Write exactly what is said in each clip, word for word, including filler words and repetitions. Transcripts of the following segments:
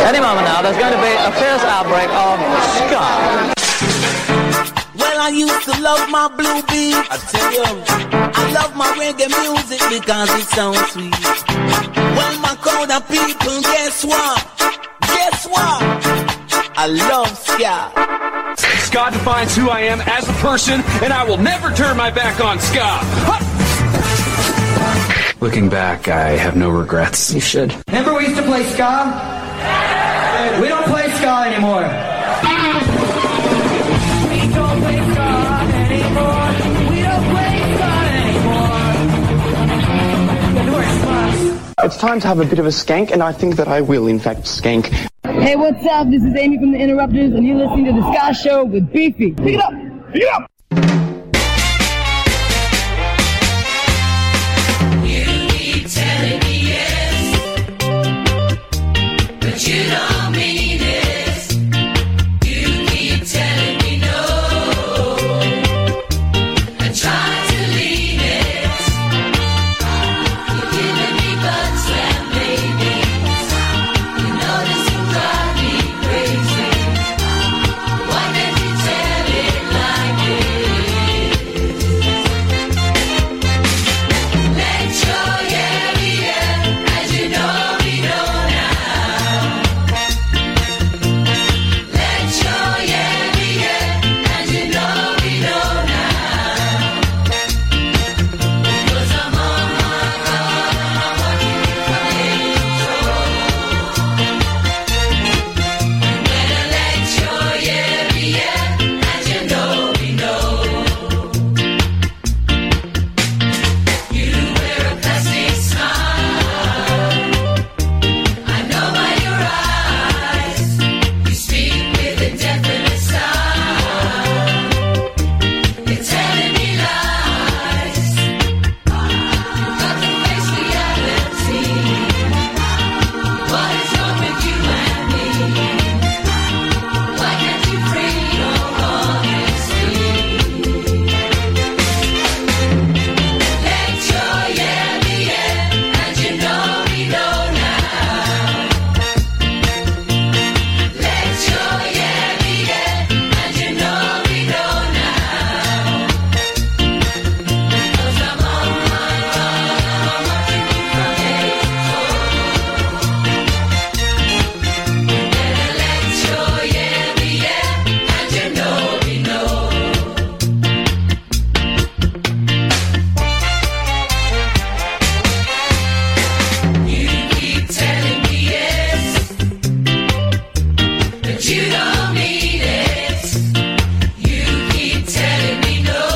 Any moment now, there's going to be a fierce outbreak of ska. Well, I used to love my blue beat. I tell you, I love my reggae music because it sounds sweet. Well, my crowd of people, guess what? Guess what? I love ska. Ska defines who I am as a person, and I will never turn my back on ska. Huh! Looking back, I have no regrets. You should. Remember we used to play ska? We don't play ska anymore. We don't play ska anymore. We don't play ska anymore. It's time to have a bit of a skank, and I think that I will, in fact, skank. Hey, what's up? This is Amy from The Interrupters, and you're listening to The Ska Show with Beefy. Pick it up! Pick it up! You keep telling me yes, but you don't mean it. You keep telling me no, and try to leave it. You're giving me bugs and babies. You know this will drive me crazy. Why can't you tell it like this? Let your yeah be yeah, as you know we know now. Let your yeah be yeah, as you know we know now. Because I'm on my God and I'm watching you from angels. Better let your yeah be yeah, as you know we know. You wear a plastic smile. I know by your eyes. You speak with a definite sound. You're telling me lies. You've got to face reality. What is wrong with you and me? Why can't you free your honesty? Let your yeah be yeah, and you know we know now. Let your yeah be yeah, and you know we know now. Because I'm on my God and I'm watching you from angels. Better let your yeah be yeah, and you know we know. You keep telling me yes, but you don't mean it. You keep telling me no,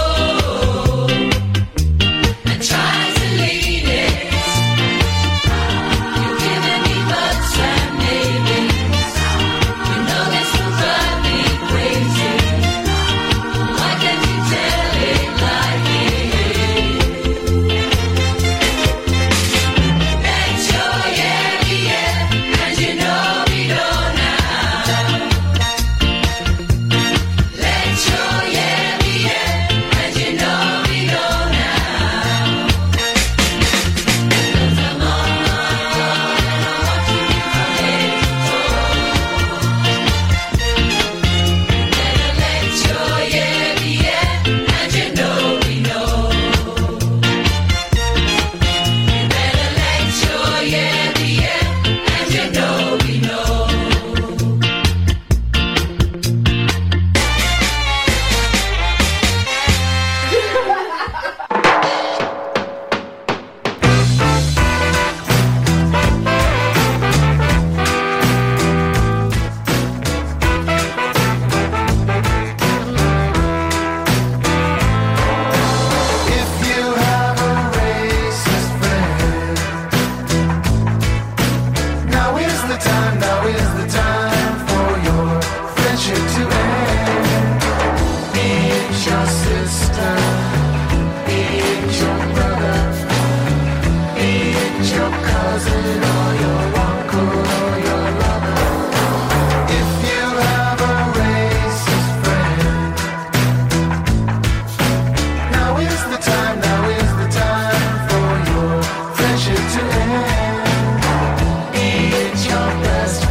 and try to lead it. You're giving me bugs and maybes. You know this will drive me crazy. Why can't you tell it like it? Let your yeah be yeah, and you know we know now. Let your yeah be yeah, and you know we know now. Because I'm on my God and I'm watching you from angels. Better let your yeah be yeah, and you know we know. You better let your yeah be yeah, and you know we know. If you have a racist friend, now is the time, now is the time for your friendship to end. Be it your sister, be it your brother, be it your cousin or your uncle or your lover. If you have a racist friend, now is the time, now is the time for your friendship to end. Be it your best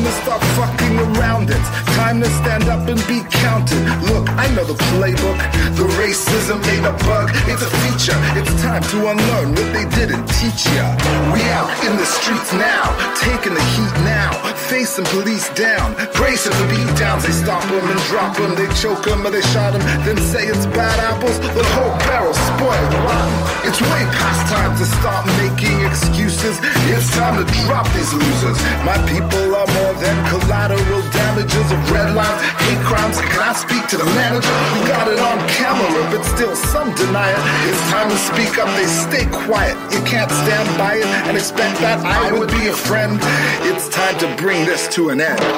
to stop fucking around. It's time to stand up and be counted. Look, I know the playbook. The racism ain't a bug, it's a feature. It's time to unlearn what they didn't teach ya. We out in the streets now, taking the heat now, facing police down, bracing for beat downs. They stop them and drop them, they choke them or they shot them, then say it's bad apples. The whole barrel's spoiled rotten. It's way past time to start making excuses. It's time to drop these losers. My people are more than collateral damages of red lines, hate crimes. Can I speak to the manager? We got it on camera, but still some deny it. It's time to speak up, they stay quiet. You can't stand by it and expect that I would be a friend. It's time to bring this to an end.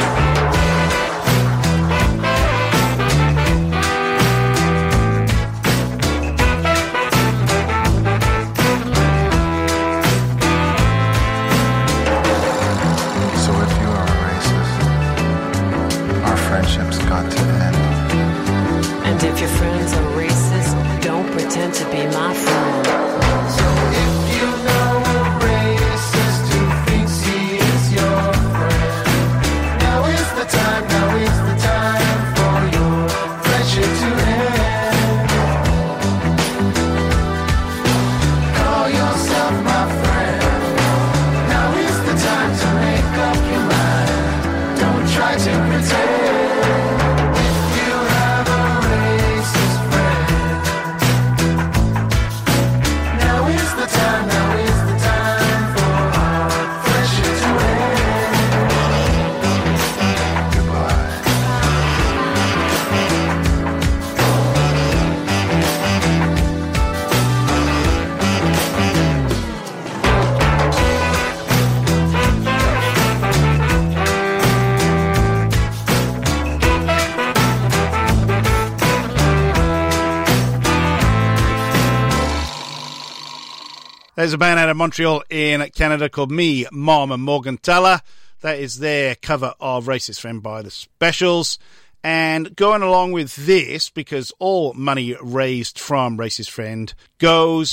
So if you are a racist, our friendship's got to end. And if your friends are racist, don't pretend to be my friend. So if you know a racist who thinks he is your friend, now is the time, now is the time for your friendship to end. Call yourself my friend. Now is the time to make up your mind. Don't try to pretend. There's a band out of Montreal in Canada called Me, Mom and Morgantella. That is their cover of Racist Friend by the Specials. And going along with this, because all money raised from Racist Friend goes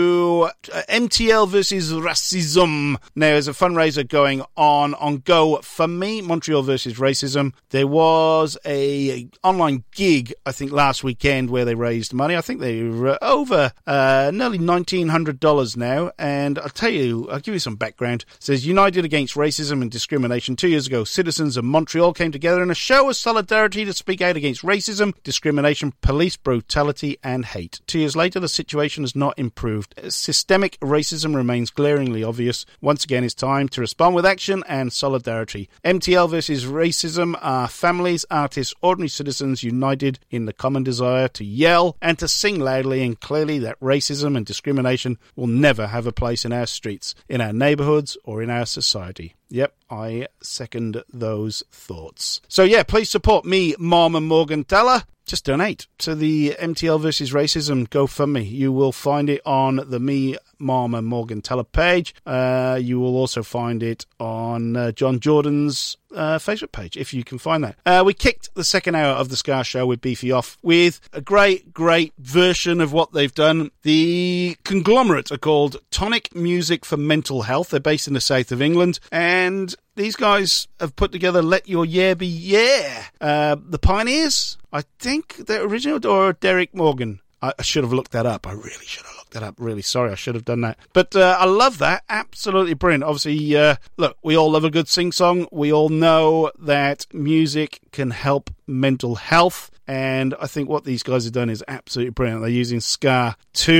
to uh, M T L versus Racism. Now, there's a fundraiser going on on GoFundMe, Montreal versus Racism. There was a online gig, I think, last weekend where they raised money. I think they were over uh, nearly nineteen hundred dollars now. And I'll tell you, I'll give you some background. It says, United Against Racism and Discrimination. Two years ago, citizens of Montreal came together in a show of solidarity to speak out against racism, discrimination, police brutality, and hate. Two years later, the situation has not improved. Systemic racism remains glaringly obvious. Once again, it's time to respond with action and solidarity. M T L versus Racism are families, artists, ordinary citizens united in the common desire to yell and to sing loudly and clearly that racism and discrimination will never have a place in our streets, in our neighbourhoods, or in our society. Yep, I second those thoughts. So yeah, please support me, Mom and Morgantella. Just donate to the M T L versus Racism GoFundMe. You will find it on the Me, Mom and Morgantella page. Uh, you will also find it on uh, John Jordan's uh, Facebook page, if you can find that. Uh, we kicked the second hour of the Ska Show with Beefy off with a great, great version of what they've done. The conglomerate are called Tonic Music for Mental Health. They're based in the south of England, and these guys have put together Let Your Yeah Be Yeah. Uh, the Pioneers, I think they're original, or Derek Morgan. I, I should have looked that up. I really should have looked that up. Really sorry, I should have done that. But uh, I love that. Absolutely brilliant. Obviously, uh, look, we all love a good sing-song. We all know that music can help mental health. And I think what these guys have done is absolutely brilliant. They're using ska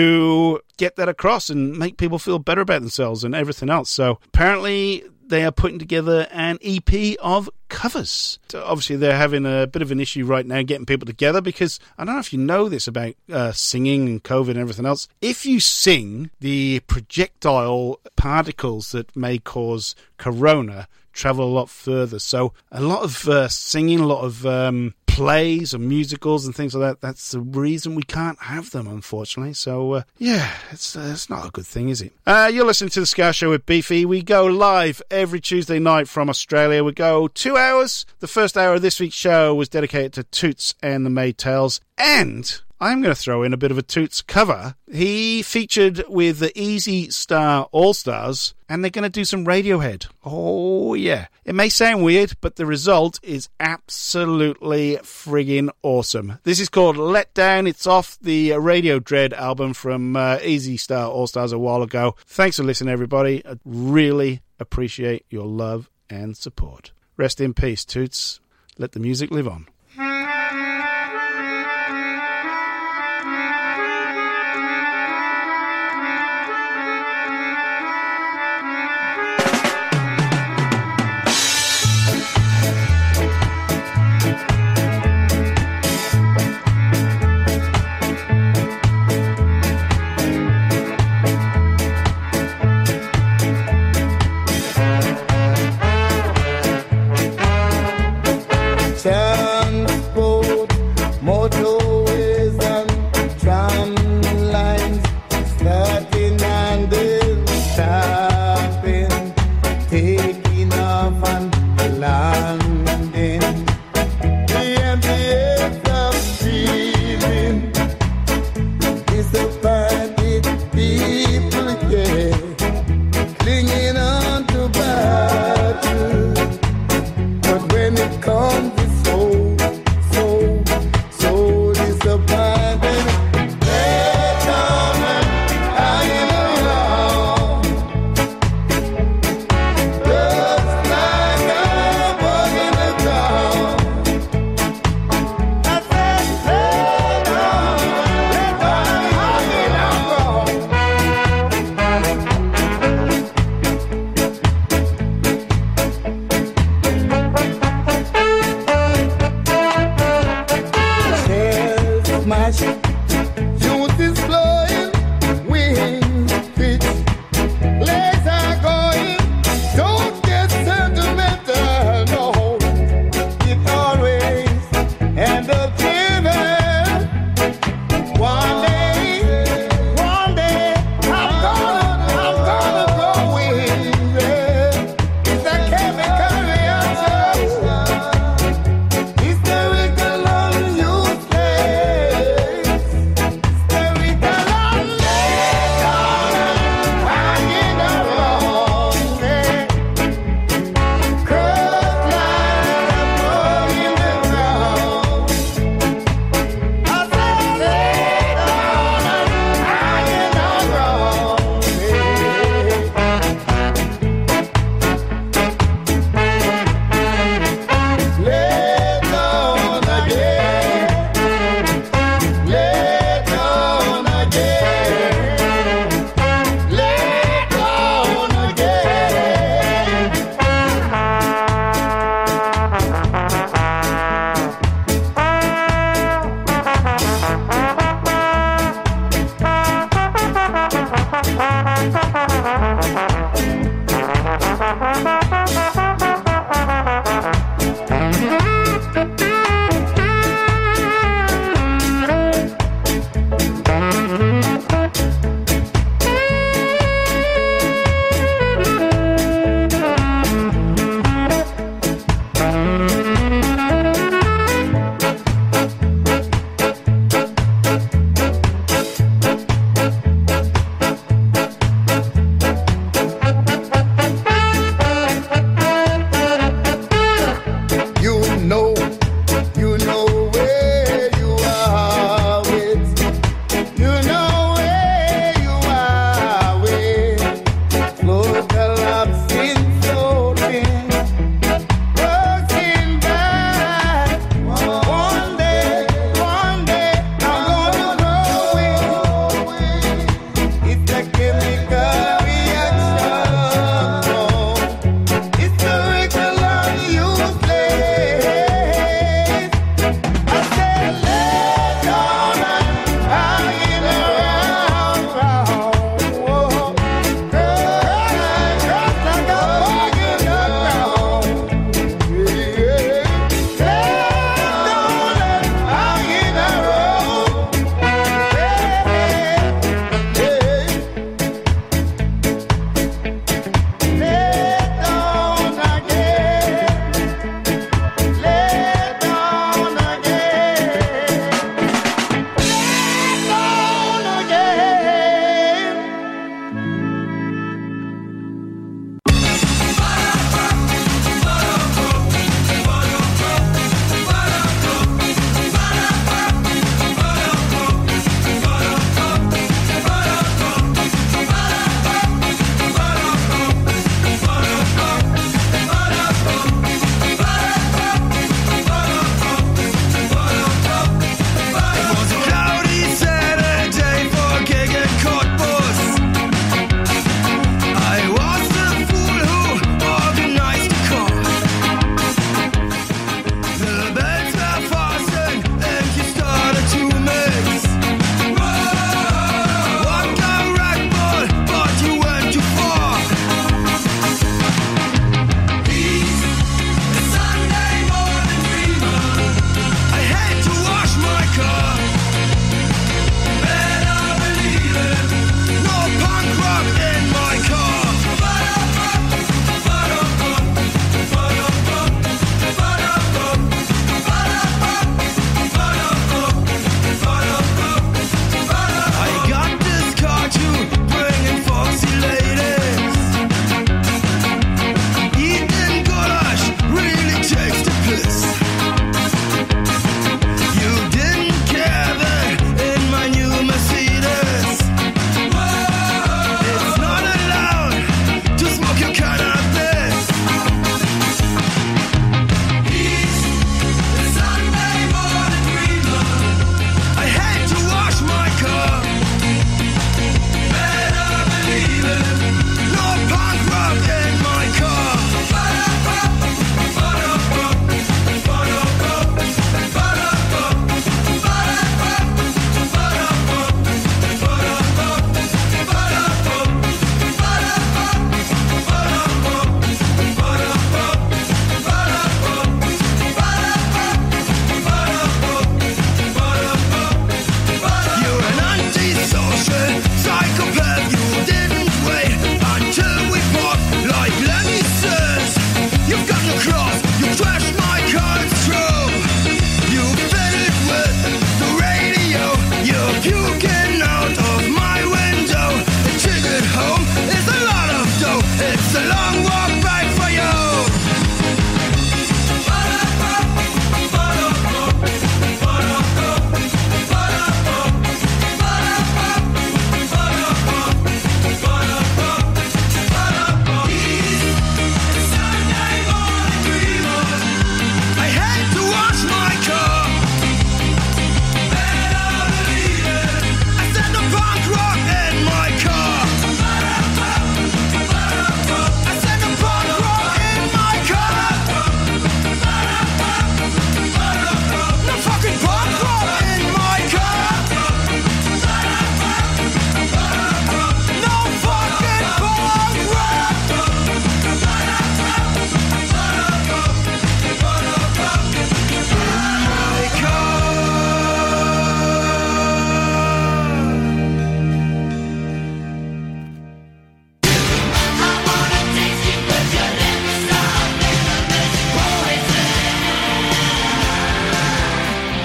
to get that across and make people feel better about themselves and everything else. So apparently they are putting together an E P of covers. So obviously, they're having a bit of an issue right now getting people together because I don't know if you know this about uh, singing and COVID and everything else. If you sing, the projectile particles that may cause corona travel a lot further. So a lot of uh, singing, a lot of um, plays and musicals and things like that, that's the reason we can't have them, unfortunately. So, uh, yeah, it's, uh, it's not a good thing, is it? Uh, you're listening to The Ska Show with Beefy. We go live every Tuesday night from Australia. We go two hours. The first hour of this week's show was dedicated to Toots and the Maytals. And I'm going to throw in a bit of a Toots cover. He featured with the Easy Star All-Stars, and they're going to do some Radiohead. Oh, yeah. It may sound weird, but the result is absolutely friggin' awesome. This is called Let Down. It's off the Radio Dread album from uh, Easy Star All-Stars a while ago. Thanks for listening, everybody. I really appreciate your love and support. Rest in peace, Toots. Let the music live on. Transport, motorways and tram lines, starting and then stopping, taking off and landing. The emptiness of breathing, disappointed people, yeah, clinging on to battle. But when it comes so, so, so disappointed. They come hanging around, just like a bug in the ground. I said, they come, they come hanging around.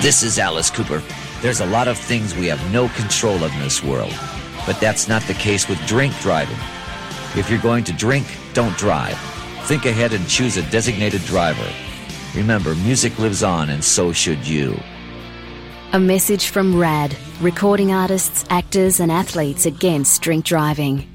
This is Alice Cooper. There's a lot of things we have no control of in this world, but that's not the case with drink driving. If you're going to drink, don't drive. Think ahead and choose a designated driver. Remember, music lives on, and so should you. A message from RAD, recording artists, actors and athletes against drink driving.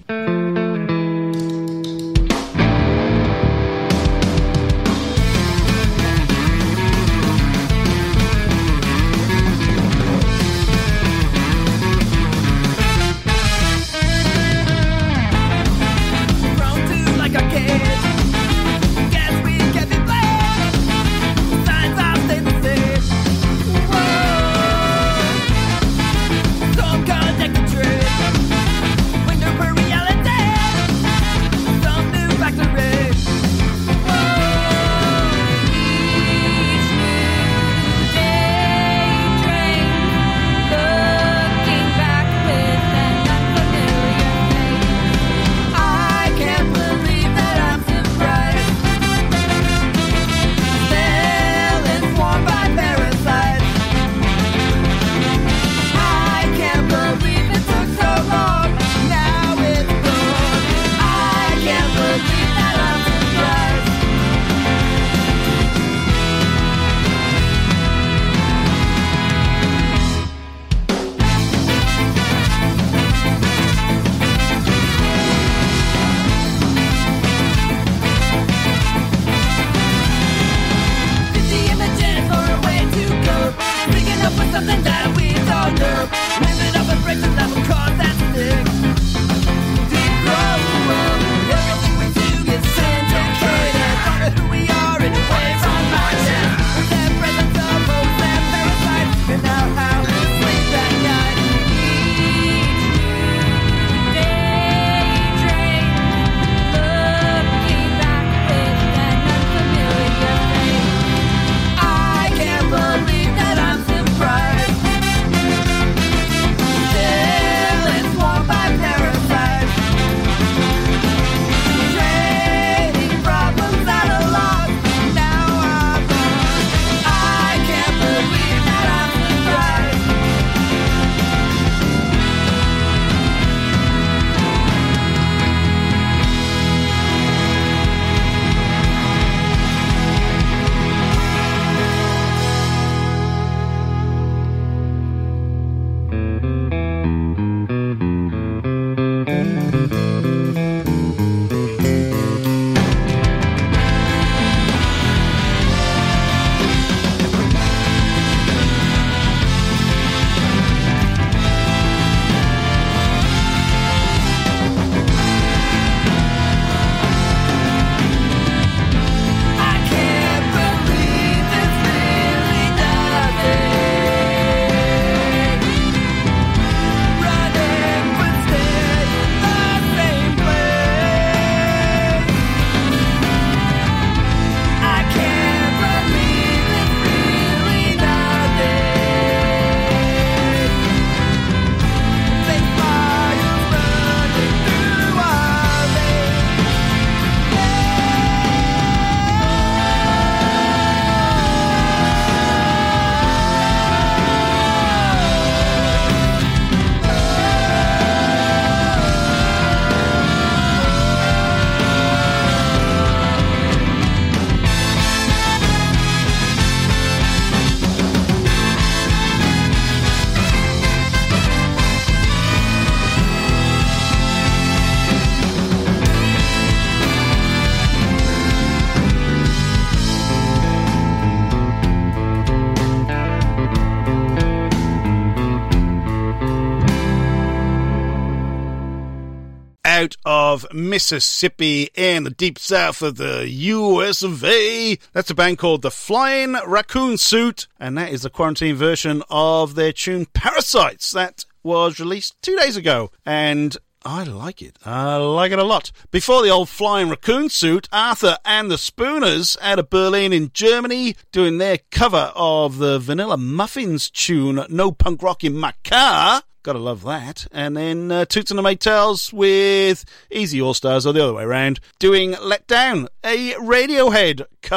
out of Mississippi in the deep south of the U S of A. That's a band called The Flying Raccoon Suit, and that is the quarantine version of their tune Parasites. That was released two days ago, and I like it. I like it a lot. Before the old Flying Raccoon Suit, Arthur and the Spooners out of Berlin in Germany doing their cover of the Vanilla Muffins tune No Punk Rock in My Car. Gotta love that. And then uh, Toots and the Maytals with Easy All Stars, or the other way around, doing Let Down, a Radiohead cover.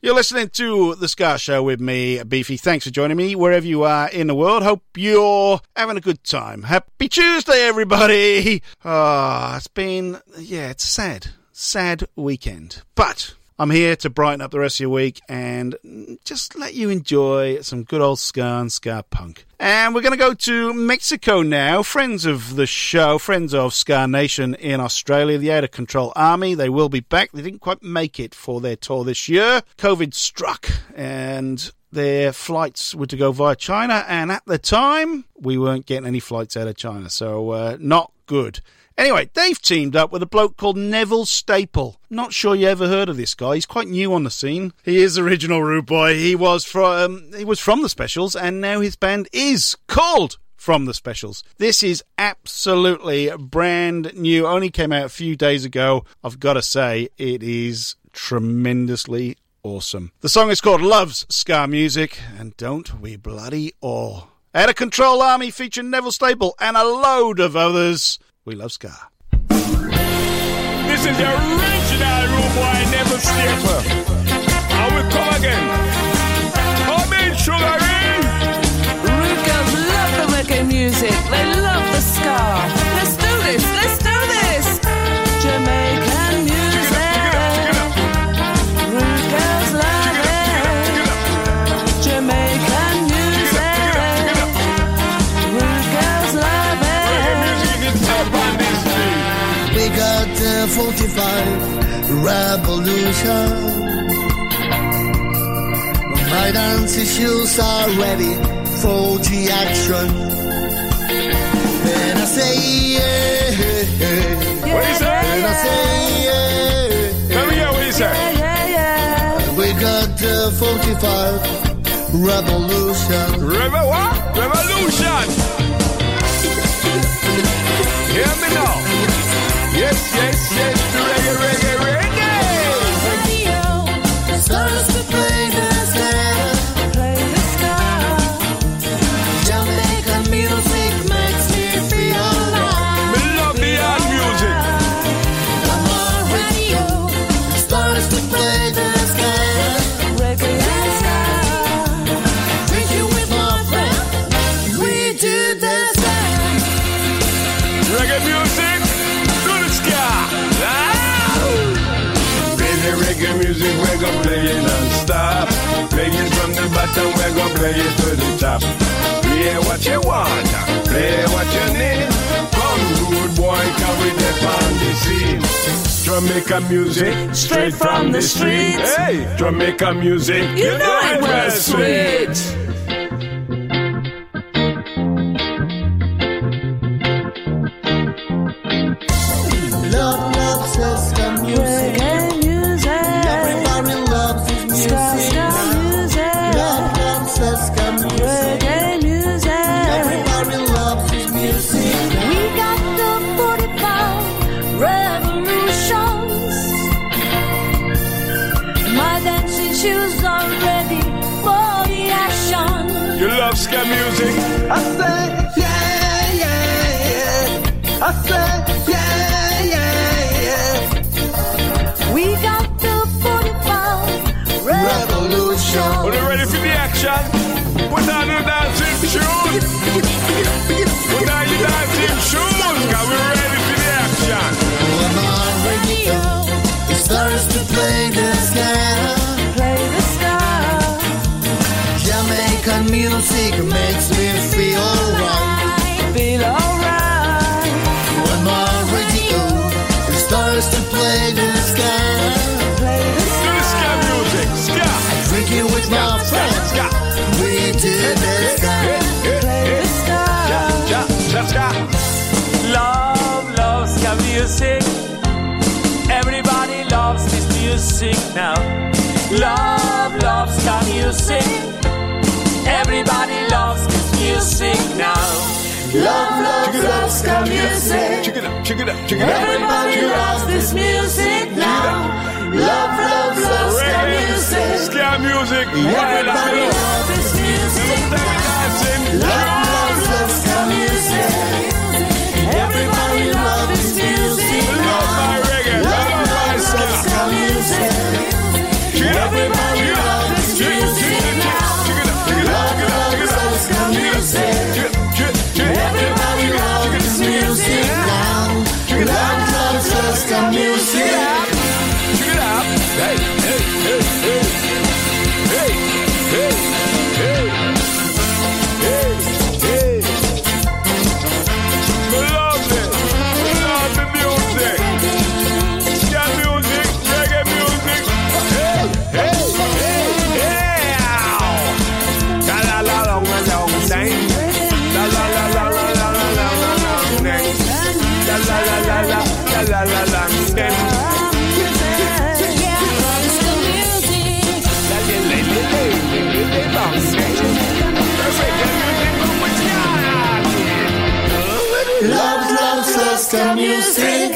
You're listening to The Ska Show with me, Beefy. Thanks for joining me wherever you are in the world. Hope you're having a good time. Happy Tuesday, everybody. Ah, oh, it's been, yeah, it's sad, sad weekend. But I'm here to brighten up the rest of your week and just let you enjoy some good old ska and ska punk. And we're going to go to Mexico now. Friends of the show, friends of Ska Nation in Australia, the Out of Control Army, they will be back. They didn't quite make it for their tour this year. COVID struck and their flights were to go via China. And at the time, we weren't getting any flights out of China. So uh, not good. Anyway, they've teamed up with a bloke called Neville Staple. Not sure you ever heard of this guy. He's quite new on the scene. He is original Rude Boy. He was from he was from the Specials, and now his band is called From the Specials. This is absolutely brand new. Only came out a few days ago. I've got to say, it is tremendously awesome. The song is called Loves Ska Music, and don't we bloody all. Out of Control Army featuring Neville Staple and a load of others. We love ska. This is the original Rude Boy Neville Staple. I will come again. Come in, Sugar Ray. Rude girls love the reggae music. They love the ska. Let's do this. Let's do this. Jamaican music. Rude girls love it. Jamaican music. Rude girls love it. We got the forty-five revolution. My dance shoes are ready for the action. And I say yeah, yeah. What is that? And I say yeah. Let me hear what you say. Yeah, yeah. We got the forty-five revolution. Reve- what? Revolution. Hear me now. Yes, yes, yes, reggae, reggae, reggae. Radio starts to play the ska, play the ska. Jamaican music makes me feel alive. Me love the hard music. Come on, radio starts to play the ska, reggae and ska. Drinking with my friend, we do the ska. Reggae music. Reggae music, we're gonna play it non-stop. Play it from the bottom, we're gonna play it to the top. Play what you want, play what you need. Come, Rude Boy, can we get on the scene? Jamaica music, straight from the streets. Hey, Jamaica music, you know it was sweet. Love, love, says the music. Shoes are ready for the action. You love ska music? I say yeah, yeah, yeah. I say yeah, yeah, yeah. We got the forty-five revolution. Are you ready for the action? Put on your dancing shoes. Put on your dancing shoes. Cause we're ready for the action. Come on, radio. It starts to play the ska. Jamaican music makes me feel alright. Feel alright. When my radio starts to play the ska, Play the Do the ska music, ska. I drink it with my friends. Ska. We do the ska. Play the ska. Ja, ja, ska. Love, love ska music. Everybody loves this music now. Love, love ska music. Everybody loves this music now. Love, love, love ska music. Check it up, check it up, check it up. Everybody loves this music now. Love, love, love ska music. Ska music. Everybody loves this music now. Love, love, love ska music. Everybody loves this music now. Love my reggae. Love, love, love ska music. Everybody loves Hey, hey, hey, hey. Hey, hey, hey. Hey, hey. Me love it. Me love the music. Yeah, music, reggae music. Hey, hey, hey, hey. La la la long, long name. La la la la la la la la long name. La la la la la la la la long name. Love, love, loves the music.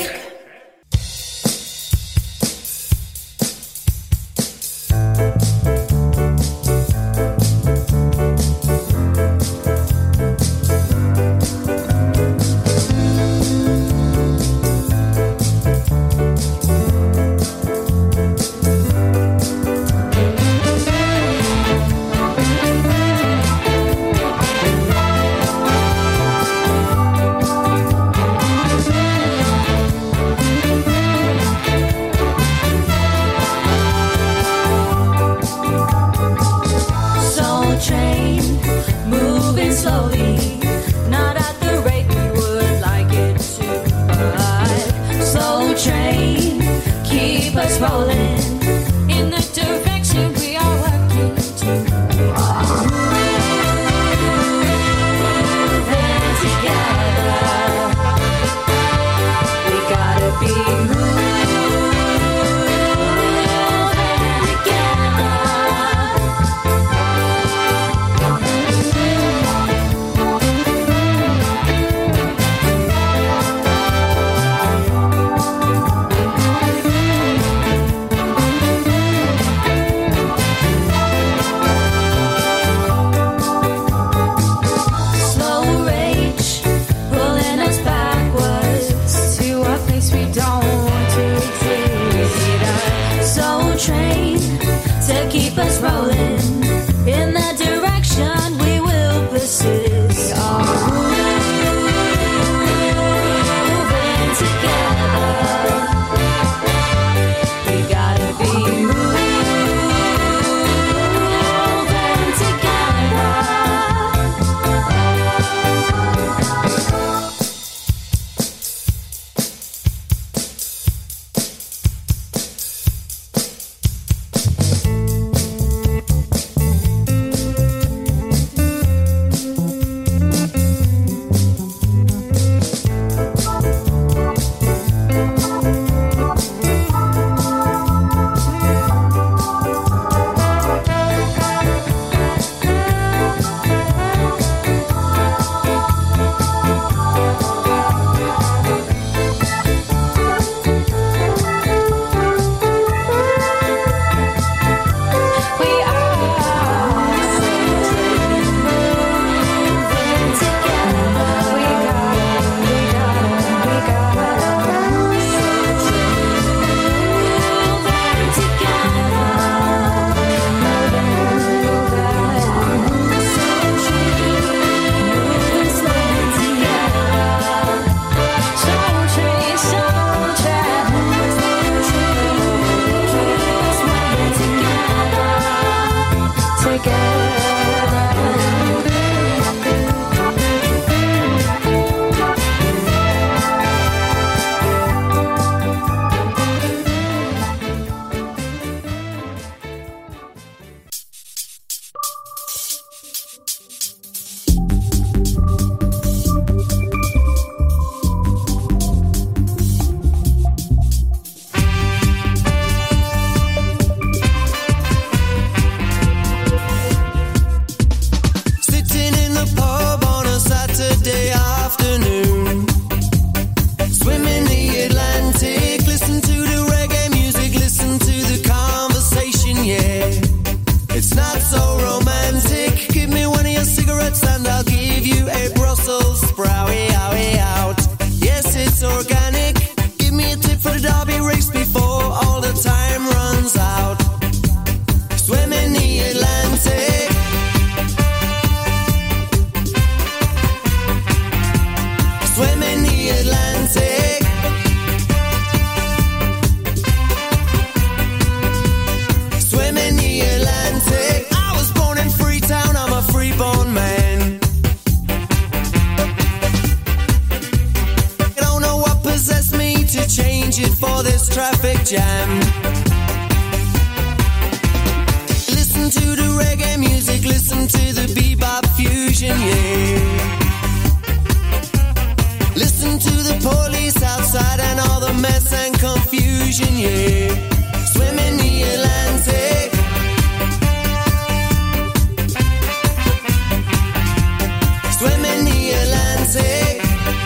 jam. Listen to the reggae music, listen to the bebop fusion, yeah. Listen to the police outside and all the mess and confusion, yeah. Swim in the Atlantic. Swim in the Atlantic.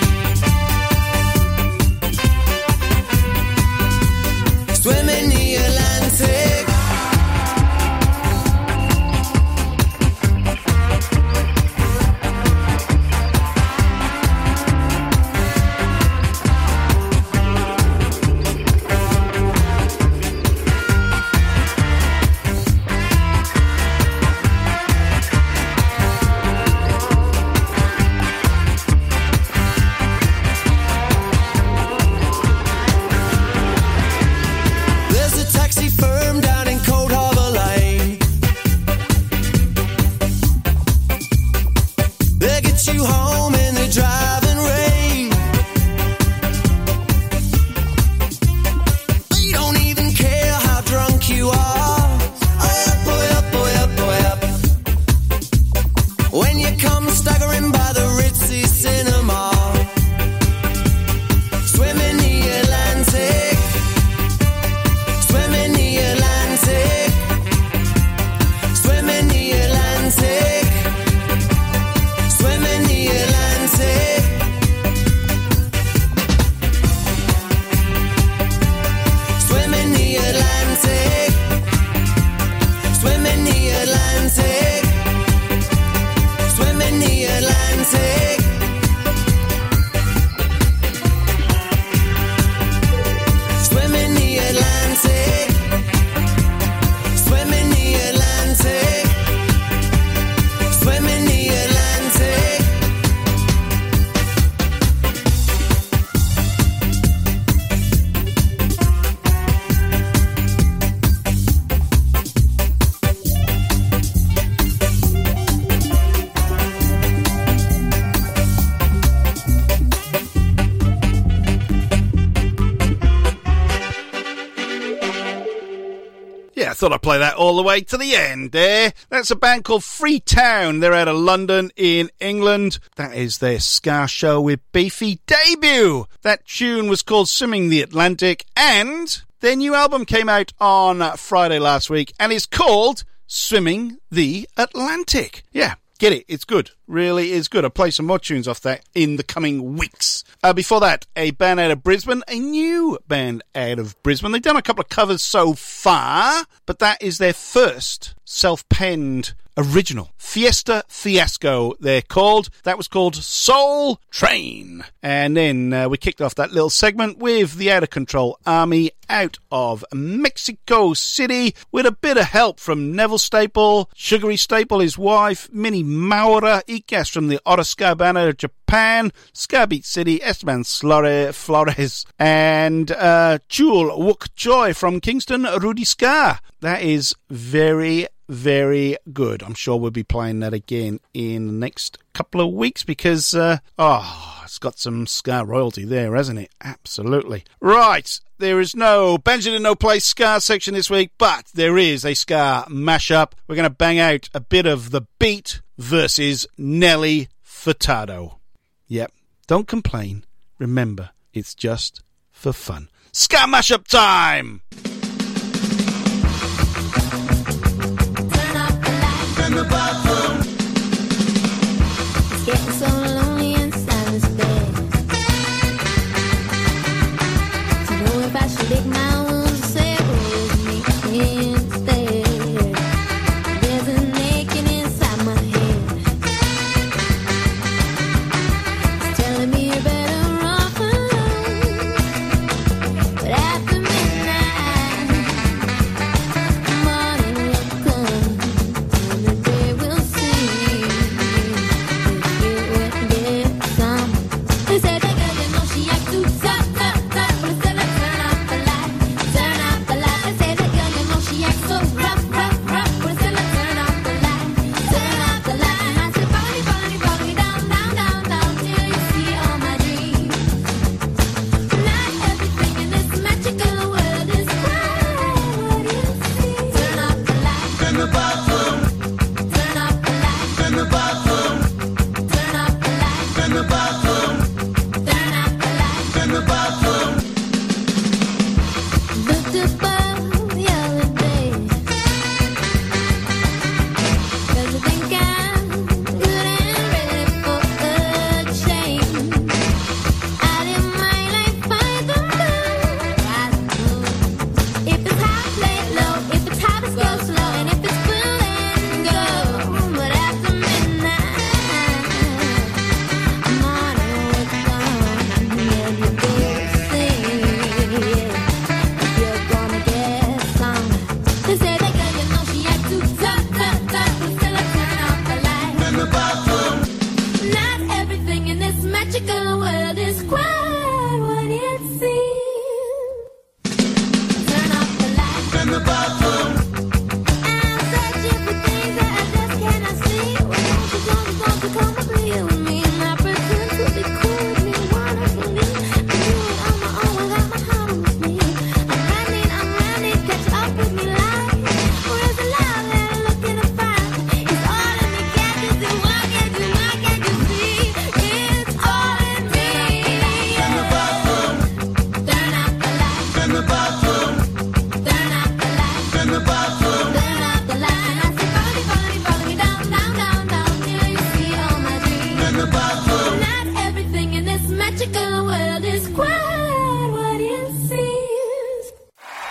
Swim in the Atlantic. You home in the driving rain. They don't even care how drunk you are. Up, boy, up, boy, up, boy, up. When you come staggering by the Ritzy Cinema. Swim in the Atlantic. Swim in the Atlantic. Swim in the Atlantic. Swim in the Atlantic. Swim in the Atlantic. Swim in the Atlantic. Swim in the Atlantic. Swim in the Atlantic. Swim in the Atlantic. Swim in the Atlantic. Yeah, I thought I'd play that all the way to the end there. That's a band called Freetown. They're out of London in England. That is their ska show with Beefy debut. That tune was called Swimming the Atlantic, and their new album came out on Friday last week and is called Swimming the Atlantic. Yeah. Get it, it's good. Really is good. I'll play some more tunes off that in the coming weeks. Uh, before that, a band out of Brisbane, a new band out of Brisbane. They've done a couple of covers so far, but that is their first self-penned original. Fiesta Fiasco, they're called. That was called Soul Train. And then uh, we kicked off that little segment with the Out of Control Army out of Mexico City with a bit of help from Neville Staple, Sugary Staple, his wife, Minnie Maura, Icas from the Otosca band out of Japan, Ska Beat City, Esteban Flores, and uh, Jewel Wook Joy from Kingston, Rudy Ska. That is very, very good. I'm sure we'll be playing that again in the next couple of weeks because, uh, oh, it's got some ska royalty there, hasn't it? Absolutely. Right, there is no Benjamin No Place ska section this week, but there is a ska mashup. We're going to bang out a bit of The Beat versus Nelly Furtado. Yep, don't complain. Remember, it's just for fun. Ska mashup time! In the bathroom. It's getting so lonely inside this bed. To know if I should lick my wounds or say with me instead. There's an aching inside my head. It's telling me you better run for love. But after midnight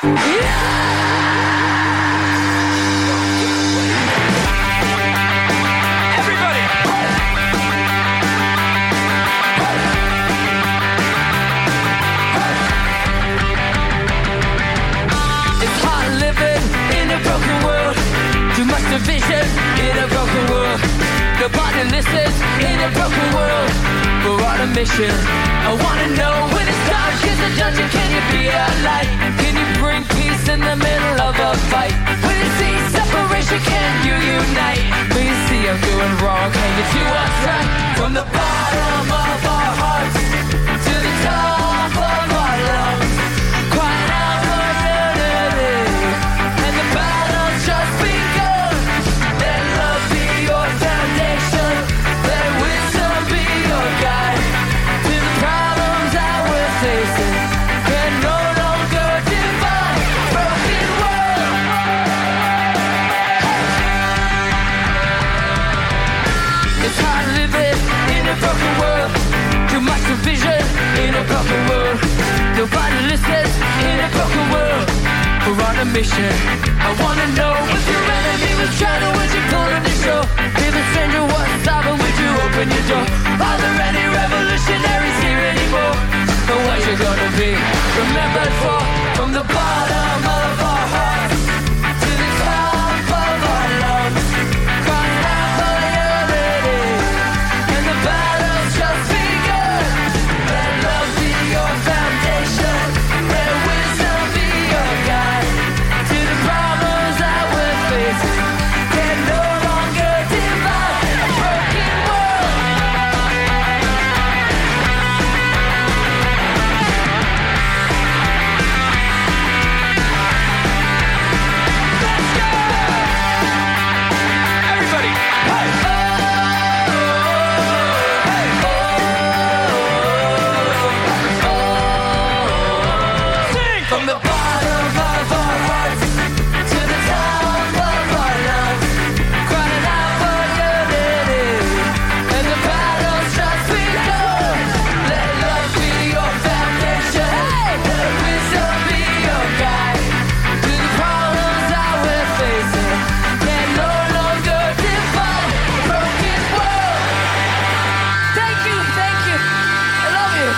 Division in a broken world. Nobody listens in a broken world. We're on a mission. I wanna know when it's dark is a dungeon. Can you be a light? Can you bring peace in the middle of a fight? When you see separation, can you unite? When you see I'm doing wrong, can you do what's right? From the bottom of our hearts to the top of our lungs, crying out for unity, and the battle's just begun. Let love be your foundation, let wisdom be your guide. To the problems that we're facing can no longer divide. Broken world. It's hard living in a broken world. Too much division in a broken world. Nobody listens in a broken world. We're on a mission. I wanna know if your enemy was trying to would you pull in the show? If a stranger was stopping, would you open your door? Are there any revolutionaries here anymore? And what you gonna be remembered for? From the bottom of our hearts to the top of our lungs, crying out for unity, and the battle's just begun. Let love be your foundation, let wisdom be your guide. To the problems that we're facing can no longer divide. A broken world. Let's go! Everybody, hey! Sing! From the bottom of our hearts to the top of our lungs, crying out for unity, and the battle's just begun. Let love be your foundation, let wisdom be your guide. To the problems that we're facing can no longer divide. Broken world. Thank you, thank you. I love you.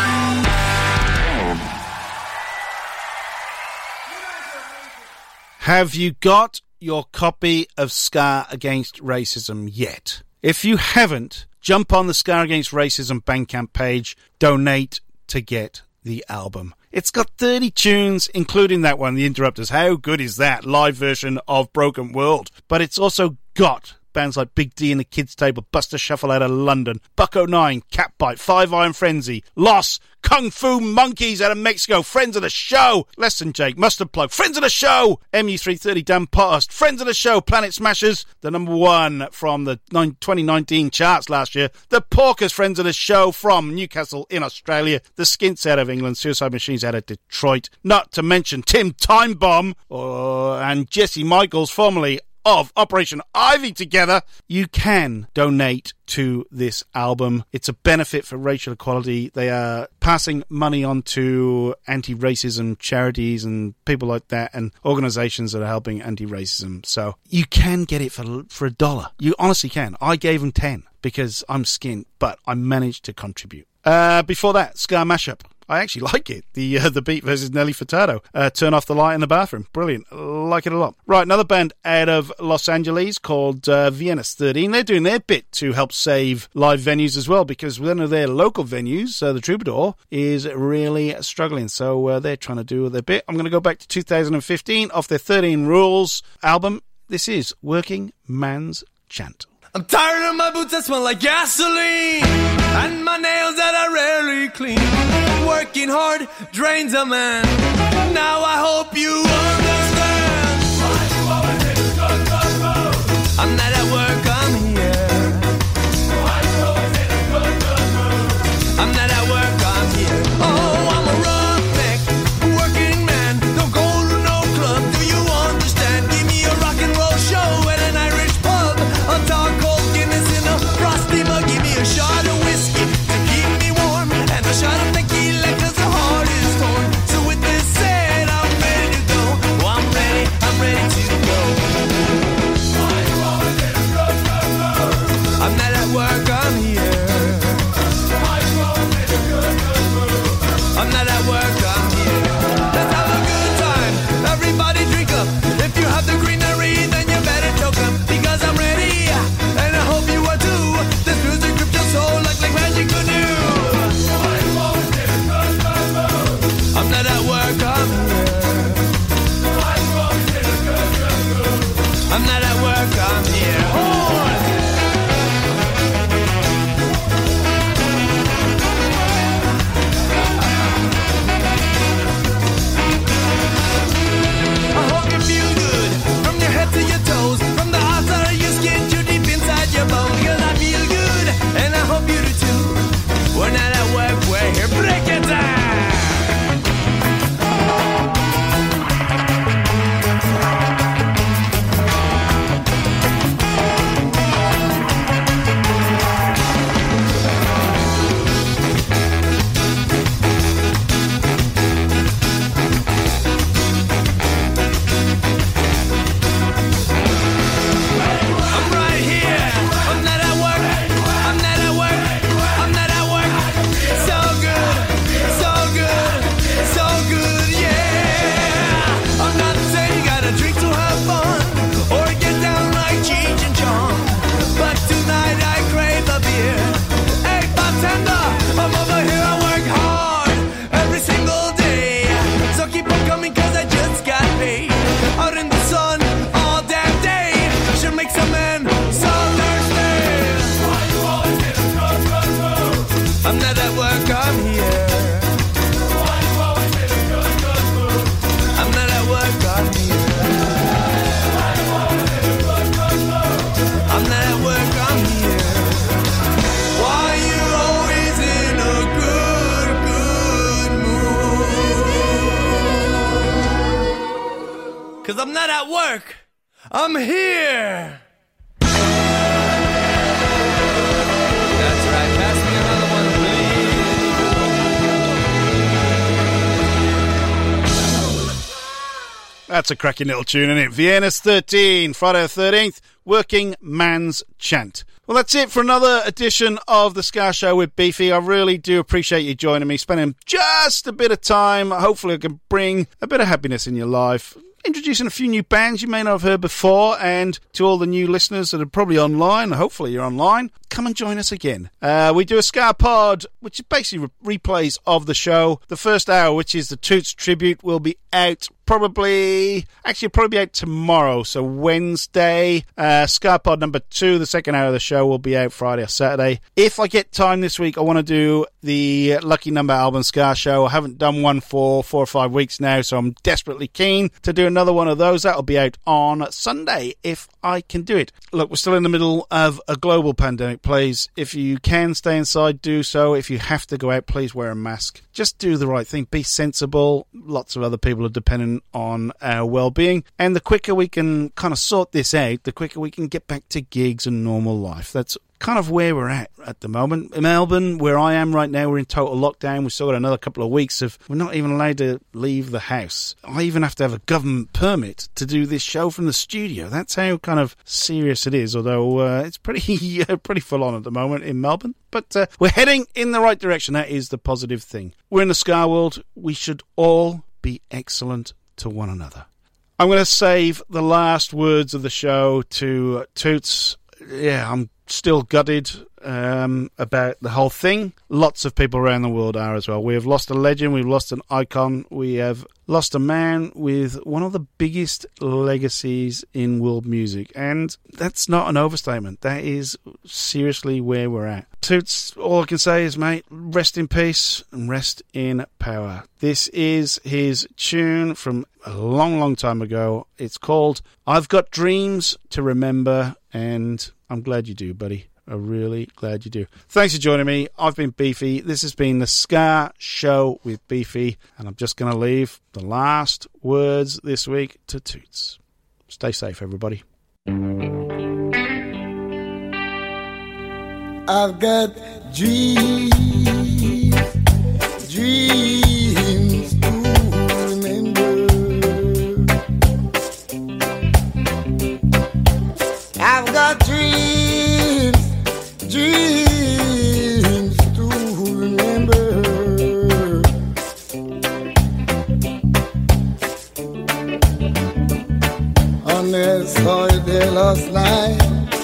Have you got your copy of Scar Against Racism yet? If you haven't, jump on the Scar Against Racism Bandcamp page, donate to get the album. It's got thirty tunes, including that one, The Interrupters. How good is that? Live version of Broken World. But it's also got bands like Big D and the Kids Table, Buster Shuffle out of London, Bucko Nine, Catbite, Five Iron Frenzy, Loss, Kung Fu Monkeys out of Mexico, Friends of the Show, Less Than Jake, Mustard Plug, Friends of the Show, M U three thirty, Dan Potters, Friends of the Show, Planet Smashers, the number one from the twenty nineteen charts last year, The Porkers, Friends of the Show from Newcastle in Australia, The Skints out of England, Suicide Machines out of Detroit, not to mention Tim Timebomb uh, and Jesse Michaels, formerly of Operation Ivy together. You can donate to this album. It's a benefit for racial equality. They are passing money on to anti-racism charities and people like that, and organizations that are helping anti-racism. So you can get it for for a dollar. You honestly can. I gave them ten because I'm skint, but I managed to contribute. Uh, before that, Scar Mashup. I actually like it. The uh, the Beat versus Nelly Furtado. Uh, Turn Off the Light in the Bathroom. Brilliant. Like it a lot. Right, another band out of Los Angeles called uh, Vienna's thirteen. They're doing their bit to help save live venues as well, because one of their local venues, uh, the Troubadour, is really struggling. So uh, they're trying to do their bit. I'm going to go back to two thousand fifteen off their thirteen Rules album. This is Working Man's Chant. I'm tired of my boots that smell like gasoline, and my nails that are rarely clean. Working hard drains a man. Now I hope you understand. I'm not at work, I'm here. I'm not at work, I'm here. Oh, I'm a roughneck, working man. Don't go to no club, do you understand? Give me a rock and roll show at an Irish pub. A tall cold Guinness in a frosty mug. Give me a shot of whiskey to keep me warm, and a shot of tequila cause the heart is torn. So with this said, I'm ready to go. I'm not at work, I'm here. Oh! I hope you feel good from your head to your toes, from the outside of your skin to deep inside your bones. Cause I feel good, and I hope you do too. We're not at work, we're here breaking time. Cause I'm not at work, I'm here. That's right, pass me another one, please. That's a cracking little tune, isn't it? Vienna's thirteen, Friday the thirteenth, Working Man's Chant. Well, that's it for another edition of the Ska Show with Beefy. I really do appreciate you joining me, spending just a bit of time. Hopefully I can bring a bit of happiness in your life. Introducing a few new bands you may not have heard before, and to all the new listeners that are probably online, hopefully you're online, come and join us again. Uh, we do a Ska Pod, which is basically re- replays of the show. The first hour, which is the Toots tribute, will be out probably, actually probably out tomorrow, so Wednesday. Uh, Ska Pod number two, the second hour of the show, will be out Friday or Saturday. If I get time this week, I want to do the Lucky Number album Ska Show. I haven't done one for four or five weeks now, so I'm desperately keen to do another one of those. That'll be out on Sunday if I can do it. Look, we're still in the middle of a global pandemic. Please, if you can stay inside, do so. If you have to go out, please wear a mask. Just do the right thing. Be sensible. Lots of other people are dependent on our well-being. And the quicker we can kind of sort this out, the quicker we can get back to gigs and normal life. That's kind of where we're at at the moment. In Melbourne, where I am right now, we're in total lockdown. We've still got another couple of weeks of we're not even allowed to leave the house. I even have to have a government permit to do this show from the studio. That's how kind of serious it is, although uh, it's pretty uh, pretty full on at the moment in Melbourne. But uh, we're heading in the right direction. That is the positive thing. We're in the Ska world. We should all be excellent to one another. I'm going to save the last words of the show to Toots. Yeah, I'm still gutted um, about the whole thing. Lots of people around the world are as well. We have lost a legend, we've lost an icon, we have lost a man with one of the biggest legacies in world music, and that's not an overstatement. That is seriously where we're at. Toots, all I can say is, mate, rest in peace and rest in power. This is his tune from a long, long time ago. It's called I've Got Dreams to Remember, and I'm glad you do, buddy. I'm really glad you do. Thanks for joining me. I've been Beefy. This has been the Ska Show with Beefy, and I'm just going to leave the last words this week to Toots. Stay safe, everybody. I've got dreams, dreams to remember. I've got dreams, dreams to remember. On the soil there last night,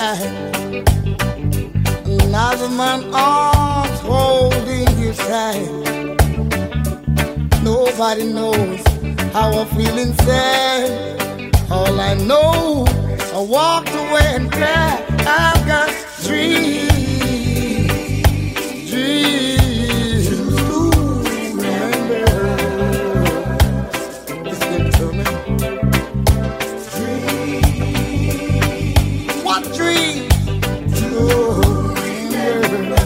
another man arms holding his hand. Nobody knows how I feel inside. All I know, I I walked away and cried. I've got dreams, dreams to remember. Listen to me. Dreams. What dreams to remember?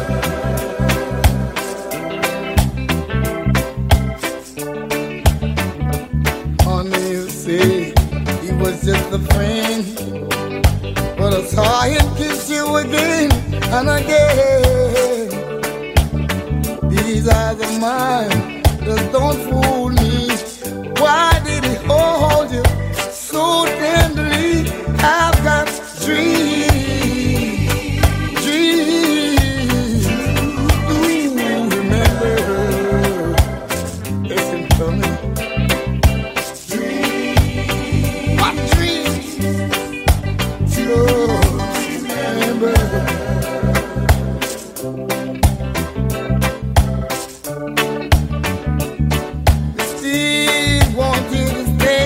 Honey, you say he was just a friend, but I saw him kiss you again and again. These eyes of mine just don't fool me. Why did he hold you so tenderly? I've got dreams, dreams. Do you remember? Listen to me. Dreams. What dreams? Oh, remember. Still want you to stay.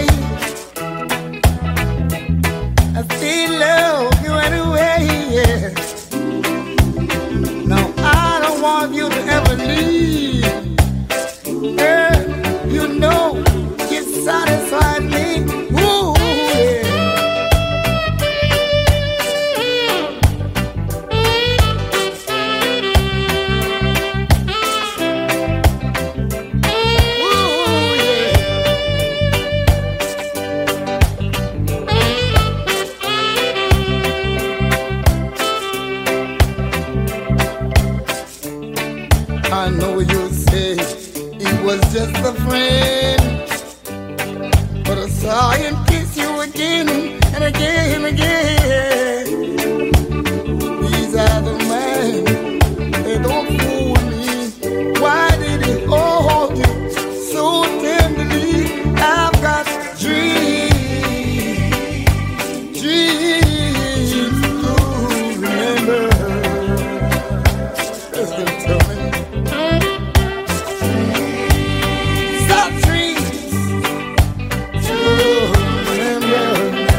I still love you anyway, yeah. No, I don't want you to ever leave. Girl, you know you satisfied me. Ooh, yeah. I know you say he was just a friend, but I saw him kiss you again and again and again. These are the men, they don't fool me. Why did he hold you so tenderly? I've got dreams, dreams to remember. Listen to me. Stop dreams to remember.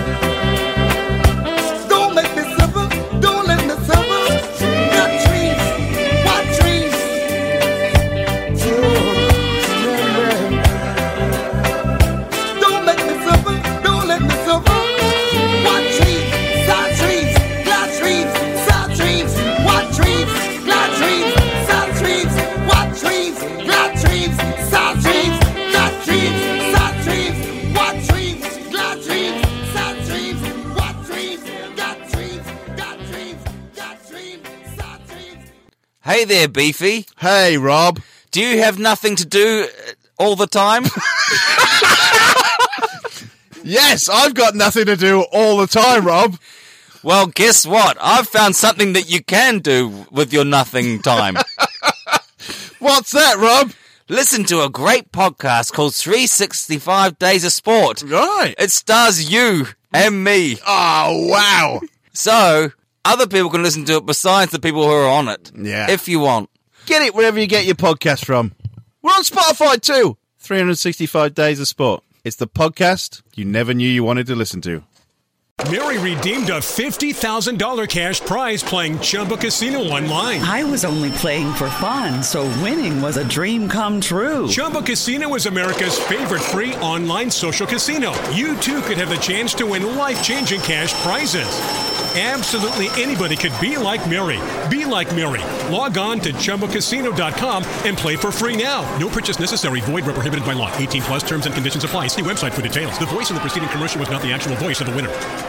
Don't make me suffer, don't let me suffer. Got dreams, what dreams to remember. Don't make me suffer, don't let me suffer. What dreams, sad dreams, glad dreams, sad dreams. What dreams, glad dreams, sad dreams. What dreams, glad dreams, sad dreams. Glad dreams, sad dreams. What dreams, glad dreams, sad dreams. What dreams, glad dreams, glad dreams, glad dreams, sad dreams. Hey there, Beefy. Hey, Rob. Do you have nothing to do uh, all the time? Yes, I've got nothing to do all the time, Rob. Well, guess what? I've found something that you can do with your nothing time. What's that, Rob? Listen to a great podcast called three sixty-five Days of Sport. Right. It stars you and me. Oh, wow. So, other people can listen to it besides the people who are on it. Yeah. If you want. Get it wherever you get your podcast from. We're on Spotify too. three sixty-five Days of Sport. It's the podcast you never knew you wanted to listen to. Mary redeemed a fifty thousand dollars cash prize playing Chumba Casino online. I was only playing for fun, so winning was a dream come true. Chumba Casino is America's favorite free online social casino. You too could have the chance to win life-changing cash prizes. Absolutely anybody could be like Mary. Be like Mary. Log on to Chumba Casino dot com and play for free now. No purchase necessary. Void where prohibited by law. eighteen plus terms and conditions apply. See website for details. The voice in the preceding commercial was not the actual voice of the winner.